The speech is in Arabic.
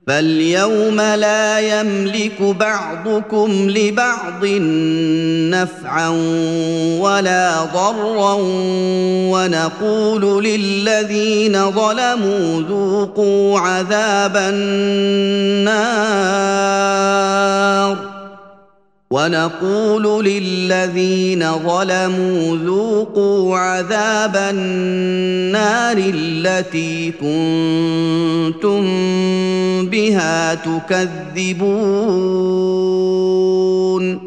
فاليوم لا يملك بعضكم لبعض نفعا ولا ضرا ونقول للذين ظلموا ذوقوا عذاب النار التي كنتم بها تكذبون